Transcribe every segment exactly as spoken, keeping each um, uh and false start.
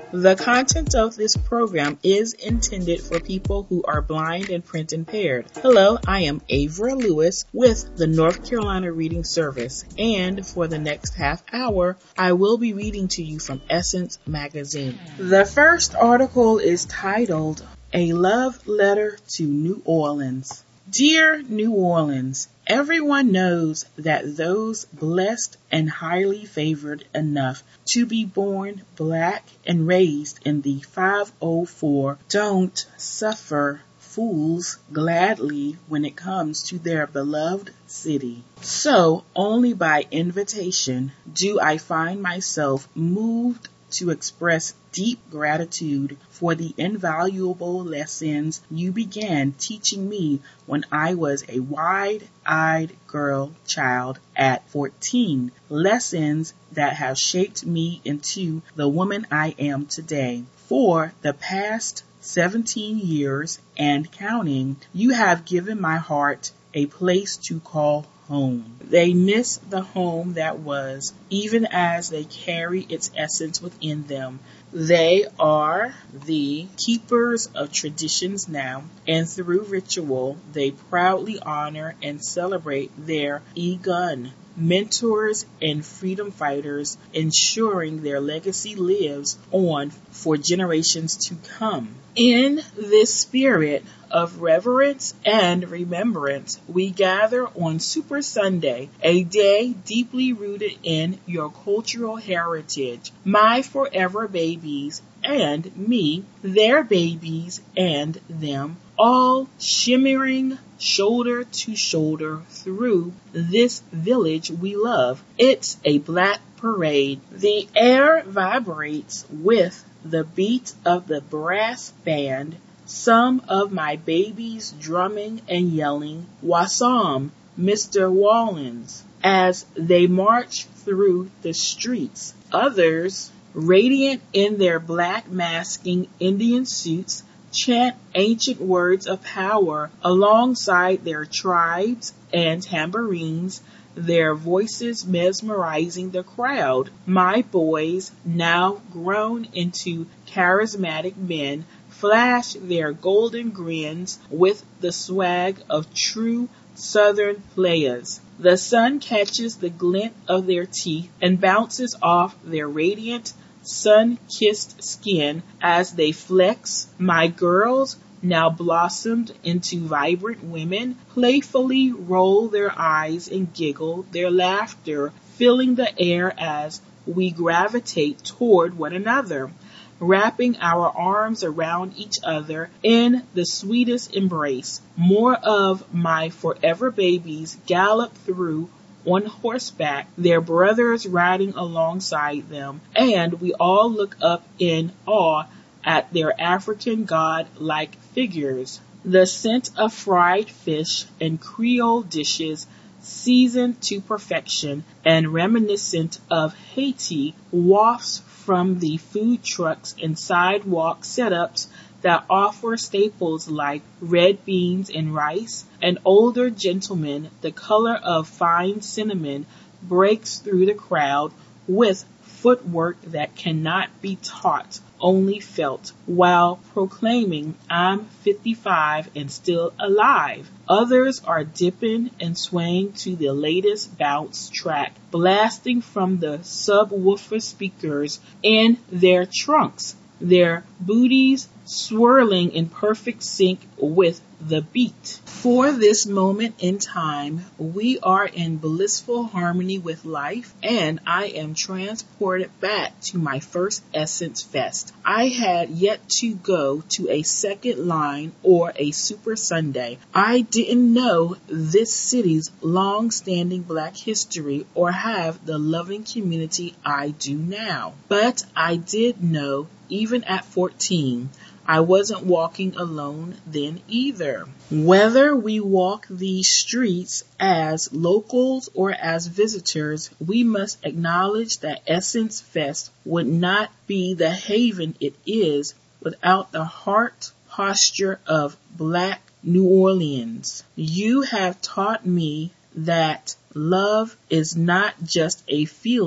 The content of this program is intended for people who are blind and print impaired. Hello, I am Avra Lewis with the North Carolina Reading Service, and for the next half hour, I will be reading to you from Essence Magazine. The first article is titled, A Love Letter to New Orleans. Dear New Orleans, everyone knows that those blessed and highly favored enough to be born black and raised in the five oh four don't suffer fools gladly when it comes to their beloved city. So only by invitation do I find myself moved to express deep gratitude for the invaluable lessons you began teaching me when I was a wide-eyed girl child at fourteen, lessons that have shaped me into the woman I am today. For the past seventeen years and counting, you have given my heart a place to call home. They miss the home that was, even as they carry its essence within them. They are the keepers of traditions now, and through ritual, they proudly honor and celebrate their Egun mentors and freedom fighters, ensuring their legacy lives on for generations to come. In this spirit of reverence and remembrance, we gather on Super Sunday, a day deeply rooted in your cultural heritage. My forever babies and me, their babies and them, all shimmering shoulder to shoulder through this village we love. It's a black parade. The air vibrates with the beat of the brass band, some of my babies drumming and yelling, Wassam, Mister Wallens, as they march through the streets. Others, radiant in their black masking Indian suits, chant ancient words of power alongside their tribes and tambourines, their voices mesmerizing the crowd. My boys, now grown into charismatic men, flash their golden grins with the swag of true Southern players. The sun catches the glint of their teeth and bounces off their radiant, sun-kissed skin as they flex. My girls, now blossomed into vibrant women, playfully roll their eyes and giggle, their laughter filling the air as we gravitate toward one another, wrapping our arms around each other in the sweetest embrace. More of my forever babies gallop through on horseback, their brothers riding alongside them, and we all look up in awe at their African god-like figures. The scent of fried fish and Creole dishes seasoned to perfection and reminiscent of Haiti wafts from the food trucks and sidewalk setups that offer staples like red beans and rice. An older gentleman, the color of fine cinnamon, breaks through the crowd with footwork that cannot be taught, only felt, while proclaiming, I'm fifty-five and still alive. Others are dipping and swaying to the latest bounce track, blasting from the subwoofer speakers in their trunks, their booties swirling in perfect sync with the beat. For this moment in time, we are in blissful harmony with life, and I am transported back to my first Essence Fest. I had yet to go to a second line or a Super Sunday. I didn't know this city's long-standing black history or have the loving community I do now. But I did know, even at fourteen, I wasn't walking alone then either. Whether we walk these streets as locals or as visitors, we must acknowledge that Essence Fest would not be the haven it is without the heart posture of Black New Orleans. You have taught me that love is not just a feeling,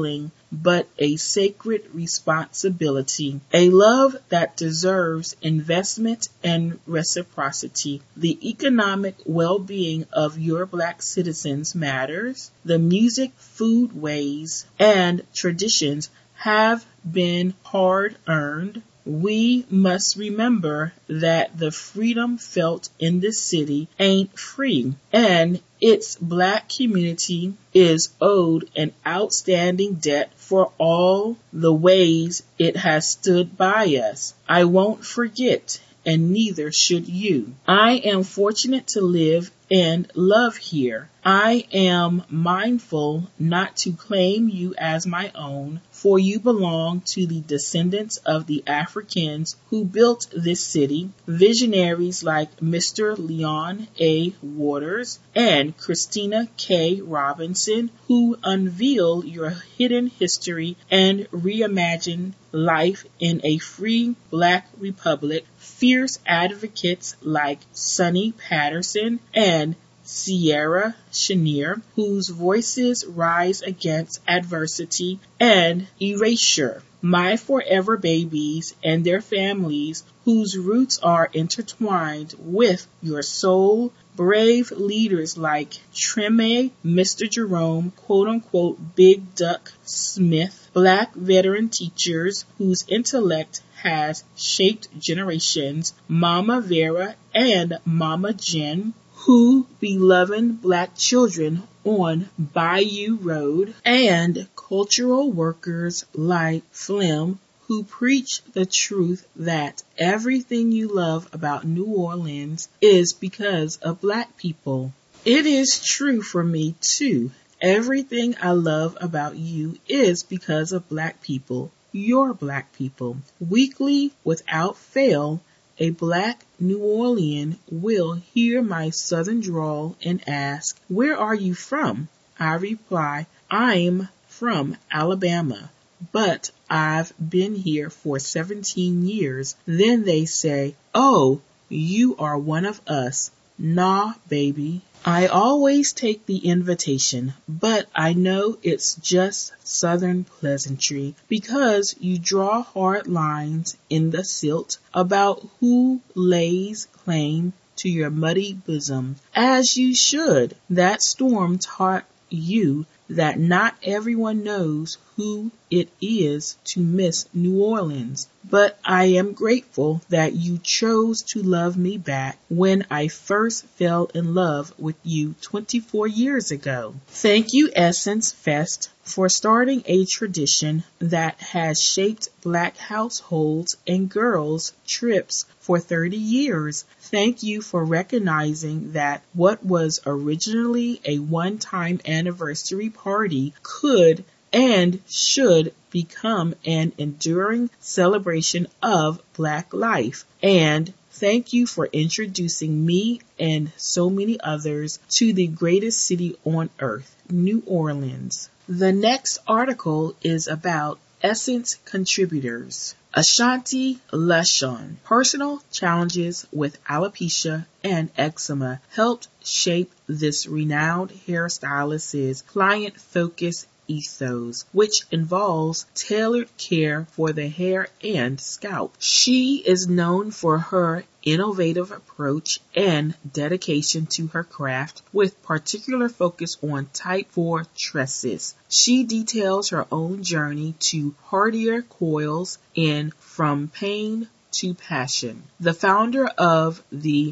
but a sacred responsibility, a love that deserves investment and reciprocity. The economic well-being of your Black citizens matters. The music, food, ways, and traditions have been hard-earned. We must remember that the freedom felt in this city ain't free, and its Black community is owed an outstanding debt for all the ways it has stood by us. I won't forget, and neither should you. I am fortunate to live and love here. I am mindful not to claim you as my own, for you belong to the descendants of the Africans who built this city, visionaries like Mister Leon A. Waters and Christina K. Robinson, who unveiled your hidden history and reimagined life in a free Black republic, fierce advocates like Sonny Patterson and Sierra Chenier, whose voices rise against adversity and erasure. My forever babies and their families, whose roots are intertwined with your soul. Brave leaders like Treme, Mister Jerome, quote-unquote Big Duck Smith, Black veteran teachers whose intellect has shaped generations, Mama Vera and Mama Jen, who be loving Black children on Bayou Road, and cultural workers like Flim, who preach the truth that everything you love about New Orleans is because of Black people. It is true for me too. Everything I love about you is because of Black people, your Black people. Weekly, without fail, a Black New Orlean will hear my southern drawl and ask, "Where are you from?" I reply, "I'm from Alabama, but I've been here for seventeen years. Then they say, "Oh, you are one of us." Nah, baby. I always take the invitation, but I know it's just Southern pleasantry because you draw hard lines in the silt about who lays claim to your muddy bosom, as you should. That storm taught you that not everyone knows who it is to miss New Orleans. But I am grateful that you chose to love me back when I first fell in love with you twenty-four years ago. Thank you, Essence Fest, for starting a tradition that has shaped Black households and girls' trips for thirty years. Thank you for recognizing that what was originally a one-time anniversary party could and should become an enduring celebration of Black life. And thank you for introducing me and so many others to the greatest city on earth, New Orleans. The next article is about Essence contributors. Ashanti Leshon. Personal challenges with alopecia and eczema helped shape this renowned hairstylist's client-focused ethos, which involves tailored care for the hair and scalp. She is known for her innovative approach and dedication to her craft, with particular focus on type four tresses. She details her own journey to hardier coils in From Pain to Passion. The founder of the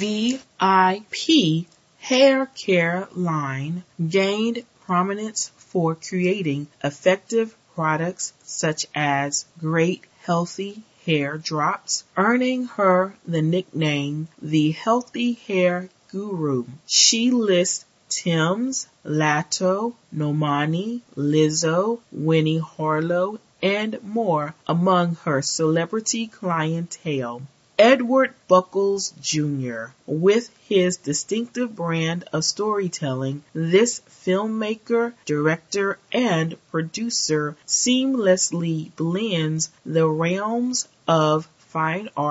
V I P hair care line gained prominence for creating effective products such as Great Healthy Hair Drops, earning her the nickname the Healthy Hair Guru. She lists Tems, Lato, Normani, Lizzo, Winnie Harlow, and more among her celebrity clientele. Edward Buckles Junior With his distinctive brand of storytelling, this filmmaker, director, and producer seamlessly blends the realms of fine art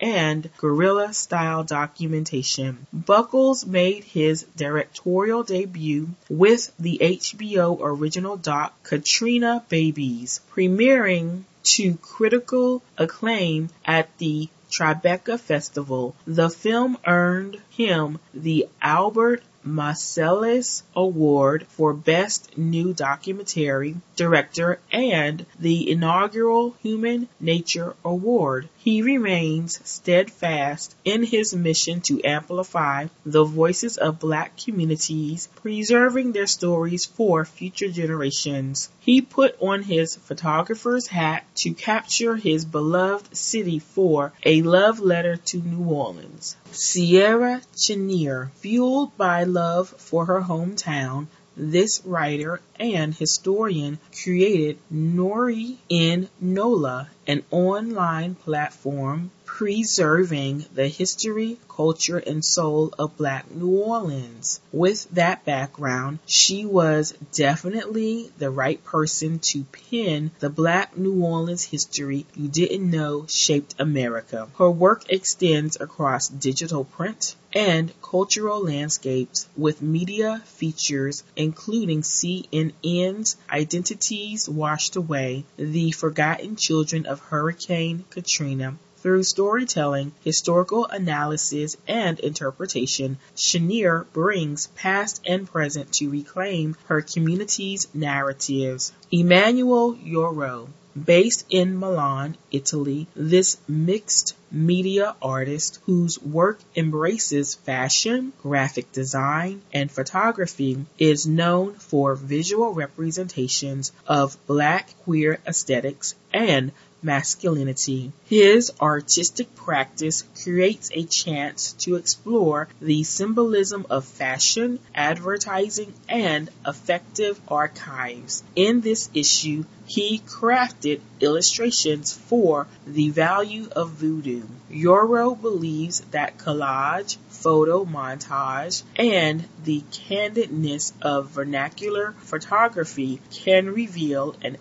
and guerrilla-style documentation. Buckles made his directorial debut with the H B O original doc Katrina Babies, premiering to critical acclaim at the Tribeca Festival. The film earned him the Albert Marsellus Award for Best New Documentary Director and the inaugural Human Nature Award. He remains steadfast in his mission to amplify the voices of Black communities, preserving their stories for future generations. He put on his photographer's hat to capture his beloved city for A Love Letter to New Orleans. Sierra Chenier, fueled by love for her hometown, this writer and historian created Nori in Nola, an online platform preserving the history, culture, and soul of Black New Orleans. With that background, she was definitely the right person to pen the Black New Orleans history you didn't know shaped America. Her work extends across digital print and cultural landscapes with media features including C N N's Identities Washed Away, The Forgotten Children of Hurricane Katrina. Through storytelling, historical analysis, and interpretation, Chenier brings past and present to reclaim her community's narratives. Emmanuel Yoro, based in Milan, Italy, this mixed media artist whose work embraces fashion, graphic design, and photography is known for visual representations of Black queer aesthetics and masculinity. His artistic practice creates a chance to explore the symbolism of fashion, advertising, and affective archives. In this issue, he crafted illustrations for The Value of Voodoo. Yoro believes that collage, photo montage, and the candidness of vernacular photography can reveal an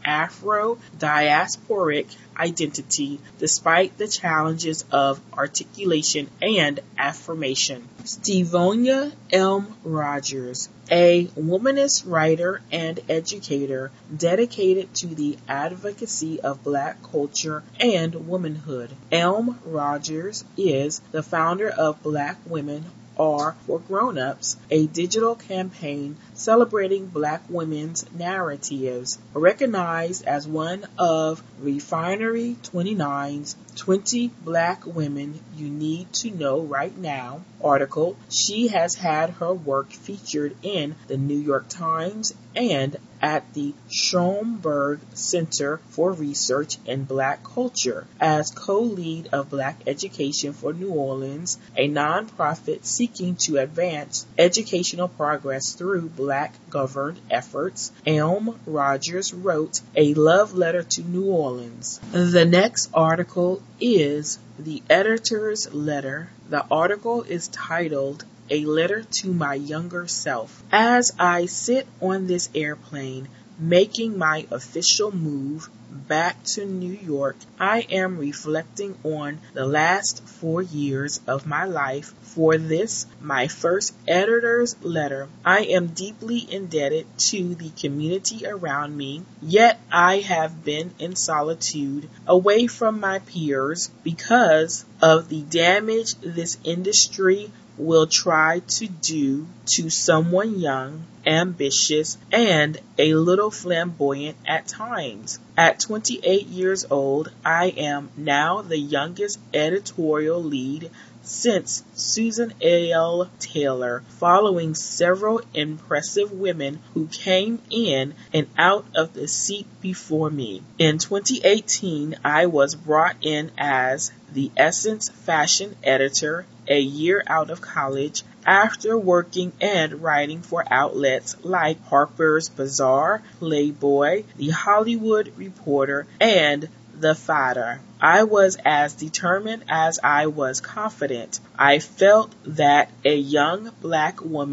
Afro-diasporic identity despite the challenges of articulation and affirmation. Stevonia Elm Rogers, a womanist writer and educator dedicated to the advocacy of Black culture and womanhood. Elm Rogers is the founder of Black Women Are for Grown-Ups, a digital campaign celebrating Black women's narratives. Recognized as one of Refinery twenty-nine's twenty Black Women You Need to Know Right Now article, she has had her work featured in the New York Times and at the Schomburg Center for Research in Black Culture as co-lead of Black Education for New Orleans, a nonprofit seeking to advance educational progress through Black-governed efforts. Elm Rogers wrote A Love Letter to New Orleans. The next article is the editor's letter. The article is titled A Letter to My Younger Self. As I sit on this airplane making my official move back to New York, I am reflecting on the last four years of my life for this, my first editor's letter. I am deeply indebted to the community around me, yet I have been in solitude, away from my peers, because of the damage this industry will try to do to someone young, ambitious, and a little flamboyant at times. At twenty-eight years old, I am now the youngest editorial lead since Susan L. Taylor, following several impressive women who came in and out of the seat before me. In twenty eighteen, I was brought in as the Essence fashion editor a year out of college after working and writing for outlets like Harper's Bazaar, Playboy, The Hollywood Reporter, and The Fader. I was as determined as I was confident. I felt that a young Black woman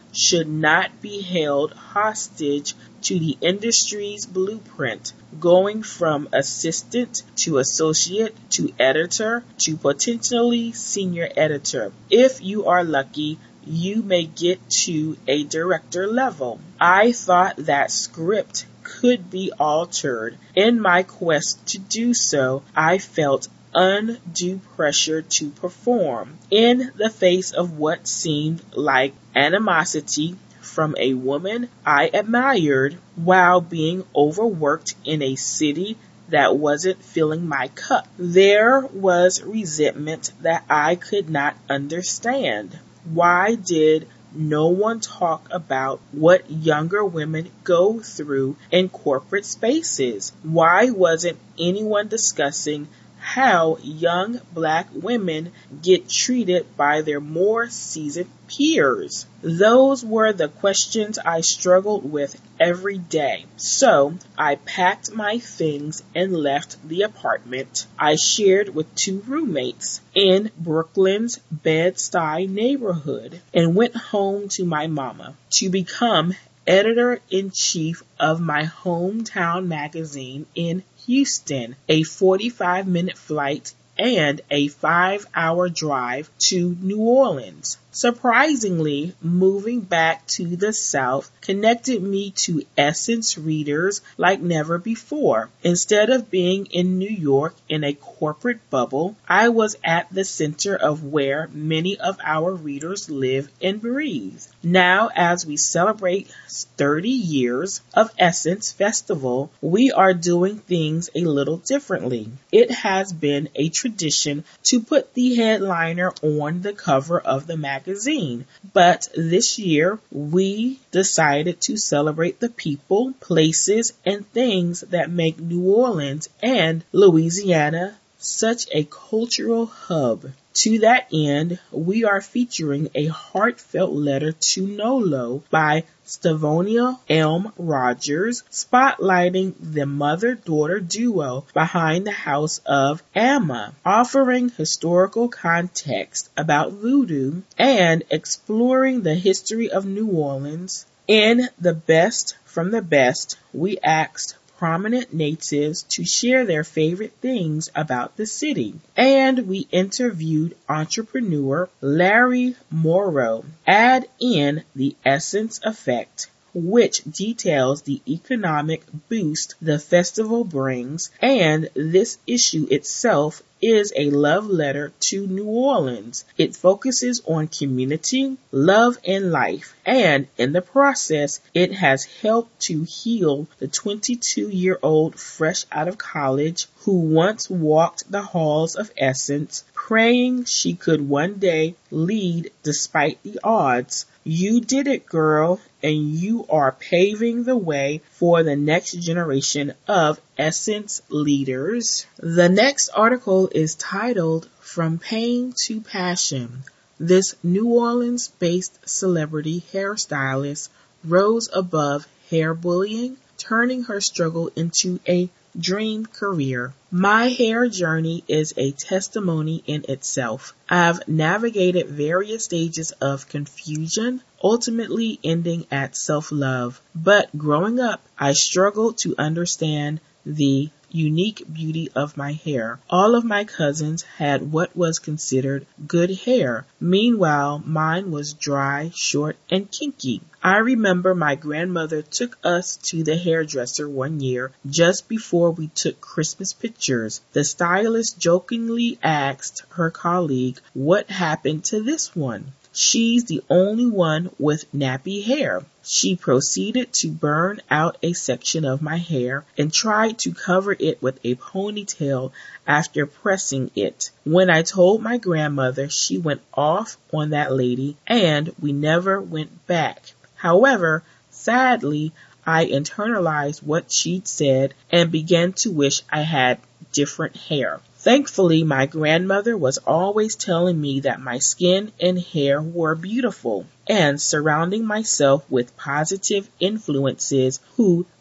should not be held hostage to the industry's blueprint, going from assistant to associate to editor to potentially senior editor. If you are lucky, you may get to a director level. I thought that script could be altered. In my quest to do so, I felt undue pressure to perform in the face of what seemed like animosity from a woman I admired while being overworked in a city that wasn't filling my cup. There was resentment that I could not understand. Why did no one talk about what younger women go through in corporate spaces? Why wasn't anyone discussing how young black women get treated by their more seasoned peers? Those were the questions I struggled with every day. So I packed my things and left the apartment I shared with two roommates in Brooklyn's Bed-Stuy neighborhood and went home to my mama to become editor-in-chief of my hometown magazine in Houston, a forty-five minute flight and a five hour drive to New Orleans. Surprisingly, moving back to the South connected me to Essence readers like never before. Instead of being in New York in a corporate bubble, I was at the center of where many of our readers live and breathe. Now, as we celebrate thirty years of Essence Festival, we are doing things a little differently. It has been a tradition to put the headliner on the cover of the magazine, but this year we decided to celebrate the people, places, and things that make New Orleans and Louisiana such a cultural hub. To that end, we are featuring a heartfelt letter to Nolo by Stavonia Elm Rogers, spotlighting the mother-daughter duo behind the house of Amma, offering historical context about voodoo and exploring the history of New Orleans. In The Best from the Best, we asked prominent natives to share their favorite things about the city. And we interviewed entrepreneur Larry Morrow. Add in the Essence Effect, which details the economic boost the festival brings, and this issue itself is a love letter to New Orleans. It focuses on community, love, and life, and in the process, it has helped to heal the twenty-two-year-old fresh out of college who once walked the halls of Essence, praying she could one day lead despite the odds. You did it, girl, and you are paving the way for the next generation of Essence leaders. The next article is titled From Pain to Passion. This New Orleans-based celebrity hairstylist rose above hair bullying, turning her struggle into a dream career. My hair journey is a testimony in itself. I've navigated various stages of confusion, ultimately ending at self-love. But growing up, I struggled to understand the unique beauty of my hair. All of my cousins had what was considered good hair. Meanwhile, mine was dry, short, and kinky. I remember my grandmother took us to the hairdresser one year just before we took Christmas pictures. The stylist jokingly asked her colleague, "What happened to this one? She's the only one with nappy hair." She proceeded to burn out a section of my hair and tried to cover it with a ponytail after pressing it. When I told my grandmother, she went off on that lady and we never went back. However, sadly, I internalized what she'd said and began to wish I had different hair. Thankfully, my grandmother was always telling me that my skin and hair were beautiful, and surrounding myself with positive influences who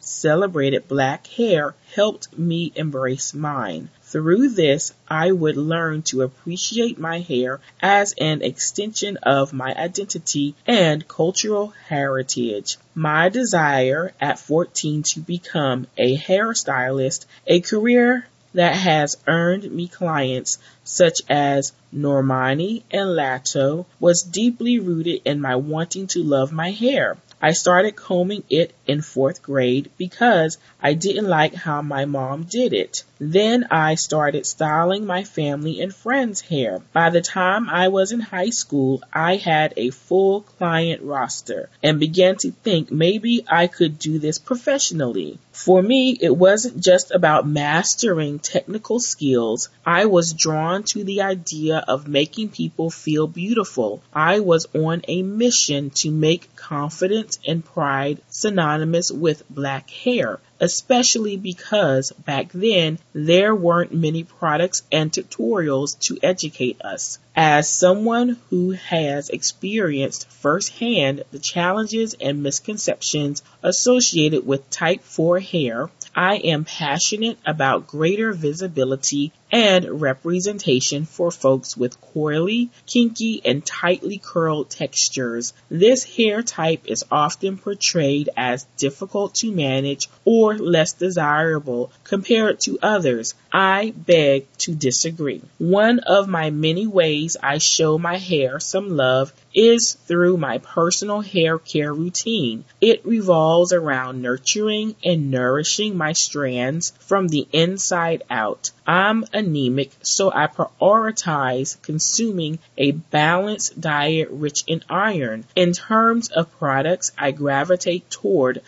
celebrated black hair helped me embrace mine. Through this, I would learn to appreciate my hair as an extension of my identity and cultural heritage. My desire at fourteen to become a hairstylist, a career that has earned me clients such as Normani and Lato, was deeply rooted in my wanting to love my hair. I started combing it in fourth grade because I didn't like how my mom did it. Then I started styling my family and friends' hair. By the time I was in high school, I had a full client roster and began to think maybe I could do this professionally. For me, it wasn't just about mastering technical skills. I was drawn to the idea of making people feel beautiful. I was on a mission to make confidence and pride synonymous with black hair, especially because back then there weren't many products and tutorials to educate us. As someone who has experienced firsthand the challenges and misconceptions associated with type four hair, I am passionate about greater visibility and representation for folks with coily, kinky, and tightly curled textures. This hair type is often portrayed as difficult to manage or less desirable compared to others. I beg to disagree. One of my many ways I show my hair some love is through my personal hair care routine. It revolves around nurturing and nourishing my strands from the inside out. I'm anemic, so I prioritize consuming a balanced diet rich in iron. In terms of products, I gravitate toward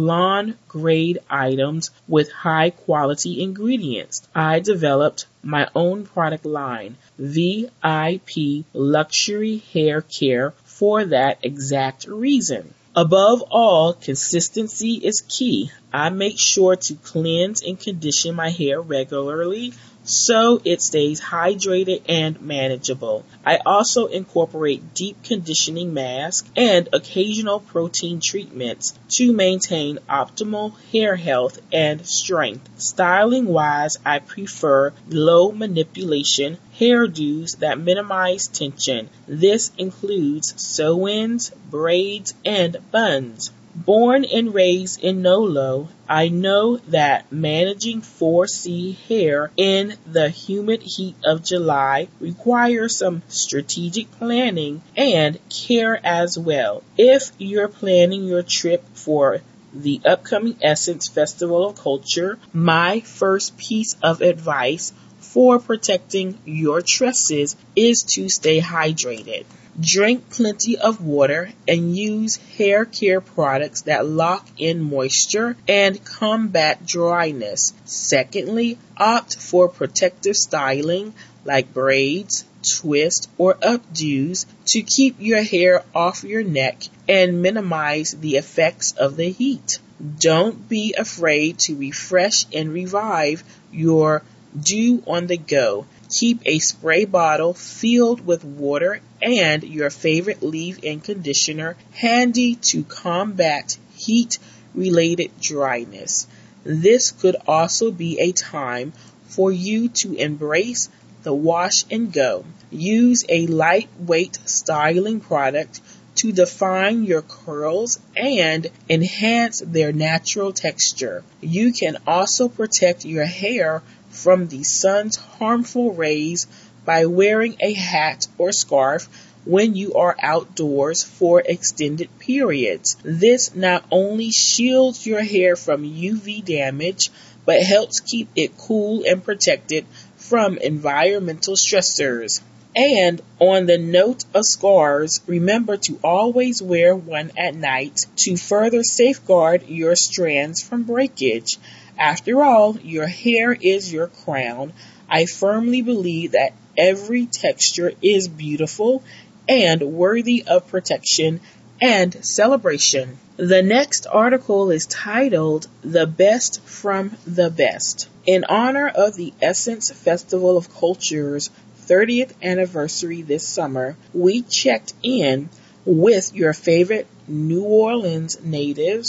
salon-grade items with high-quality ingredients. I developed my own product line, V I P Luxury Hair Care, for that exact reason. Above all, consistency is key. I make sure to cleanse and condition my hair regularly so it stays hydrated and manageable. I also incorporate deep conditioning masks and occasional protein treatments to maintain optimal hair health and strength. Styling-wise, I prefer low manipulation hairdos that minimize tension. This includes sew-ins, braids, and buns. Born and raised in Nolo, I know that managing four C hair in the humid heat of July requires some strategic planning and care as well. If you're planning your trip for the upcoming Essence Festival of Culture, my first piece of advice for protecting your tresses is to stay hydrated. Drink plenty of water and use hair care products that lock in moisture and combat dryness. Secondly, opt for protective styling like braids, twists, or updos to keep your hair off your neck and minimize the effects of the heat. Don't be afraid to refresh and revive your dew on the go. Keep a spray bottle filled with water and your favorite leave-in conditioner handy to combat heat-related dryness. This could also be a time for you to embrace the wash and go. Use a lightweight styling product to define your curls and enhance their natural texture. You can also protect your hair from the sun's harmful rays by wearing a hat or scarf when you are outdoors for extended periods. This not only shields your hair from U V damage, but helps keep it cool and protected from environmental stressors. And on the note of scarves, remember to always wear one at night to further safeguard your strands from breakage. After all, your hair is your crown. I firmly believe that every texture is beautiful and worthy of protection and celebration. The next article is titled, The Best from the Best. In honor of the Essence Festival of Culture's thirtieth anniversary this summer, we checked in with your favorite New Orleans natives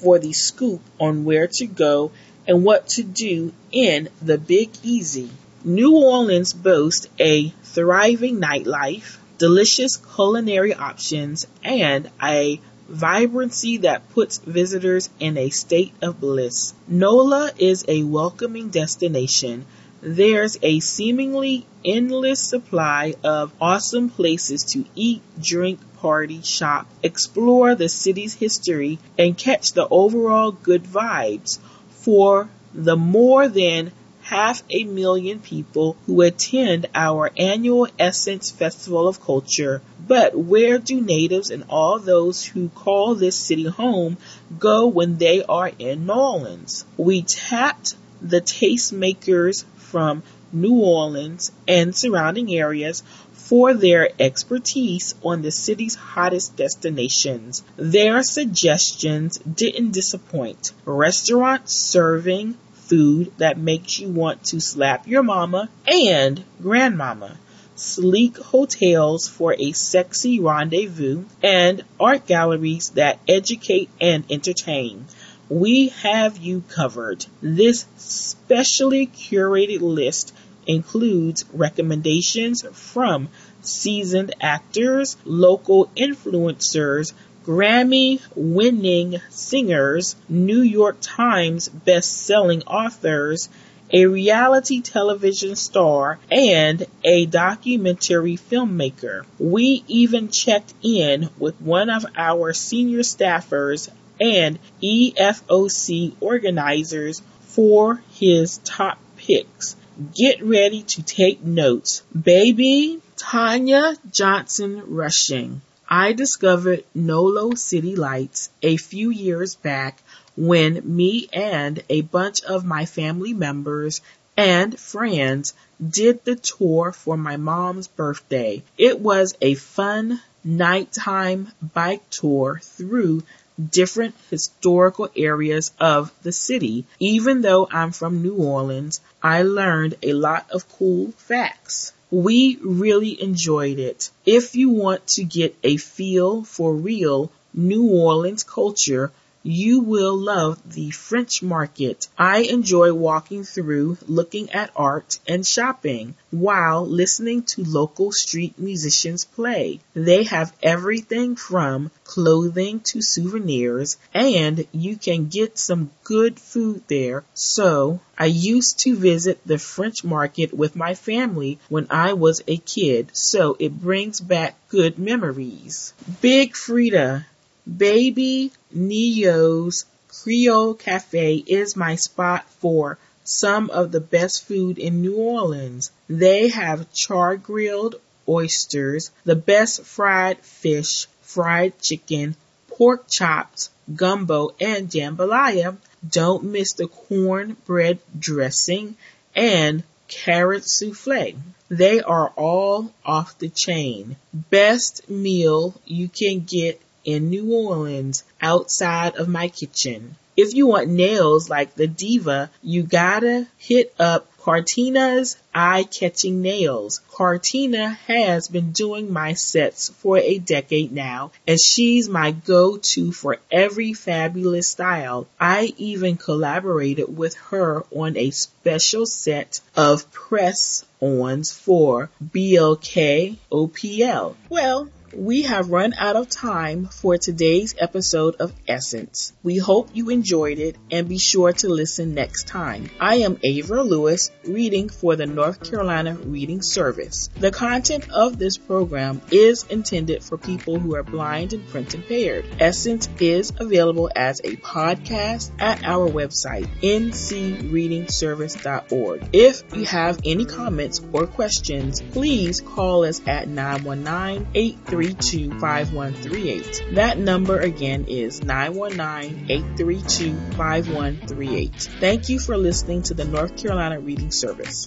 for the scoop on where to go and what to do in the Big Easy. New Orleans boasts a thriving nightlife, delicious culinary options, and a vibrancy that puts visitors in a state of bliss. NOLA is a welcoming destination. There's a seemingly endless supply of awesome places to eat, drink, party, shop, explore the city's history, and catch the overall good vibes for the more than half a million people who attend our annual Essence Festival of Culture. But where do natives and all those who call this city home go when they are in New Orleans? We tapped the tastemakers from New Orleans and surrounding areas for their expertise on the city's hottest destinations. Their suggestions didn't disappoint. Restaurants serving food that makes you want to slap your mama and grandmama, sleek hotels for a sexy rendezvous, and art galleries that educate and entertain. We have you covered. This specially curated list includes recommendations from seasoned actors, local influencers, Grammy-winning singers, New York Times best-selling authors, a reality television star, and a documentary filmmaker. We even checked in with one of our senior staffers and E F O C organizers for his top picks. Get ready to take notes. Baby, Tanya Johnson Rushing. I discovered Nolo City Lights a few years back when me and a bunch of my family members and friends did the tour for my mom's birthday. It was a fun nighttime bike tour through different historical areas of the city. Even though I'm from New Orleans, I learned a lot of cool facts. We really enjoyed it. If you want to get a feel for real New Orleans culture, you will love the French Market. I enjoy walking through, looking at art, and shopping while listening to local street musicians play. They have everything from clothing to souvenirs, and you can get some good food there. So, I used to visit the French Market with my family when I was a kid, so it brings back good memories. Big Frida. Baby Neo's Creole Cafe is my spot for some of the best food in New Orleans. They have char-grilled oysters, the best fried fish, fried chicken, pork chops, gumbo, and jambalaya. Don't miss the cornbread dressing and carrot souffle. They are all off the chain. Best meal you can get in New Orleans outside of my kitchen. If you want nails like the diva, you gotta hit up Cartina's eye-catching nails. Cartina has been doing my sets for a decade now, and she's my go-to for every fabulous style. I even collaborated with her on a special set of press-ons for B L K O P L. Well, we have run out of time for today's episode of Essence. We hope you enjoyed it and be sure to listen next time. I am Avra Lewis, reading for the North Carolina Reading Service. The content of this program is intended for people who are blind and print impaired. Essence is available as a podcast at our website, n c reading service dot org. If you have any comments or questions, please call us at nine one nine, eight three two, five one three eight. That number again is nine one nine, eight three two, five one three eight. Thank you for listening to the North Carolina Reading Service.